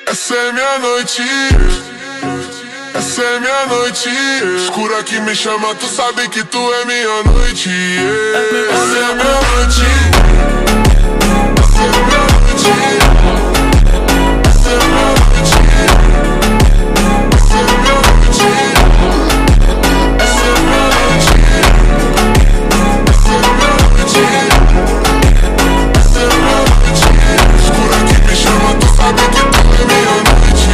Essa é minha noite, essa é minha noite. Escura que me chama, tu sabe que tu é minha noite. Essa é minha noite, essa é minha noite, essa é minha noite, essa é minha noite, essa é minha noite, essa é minha noite, essa é minha noite. Escura que me chama, tu sabe que tu é minha noite.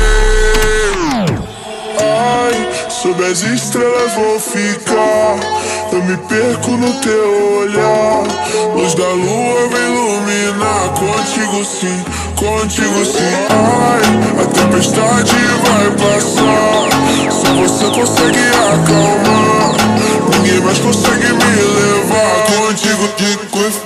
Ai, sob as estrelas vou ficar, eu me perco no teu olhar. Luz da lua vem iluminar, contigo sim, contigo sim. Ai, a tempestade vai passar, só você consegue acalmar. Ninguém mais consegue me levar, contigo de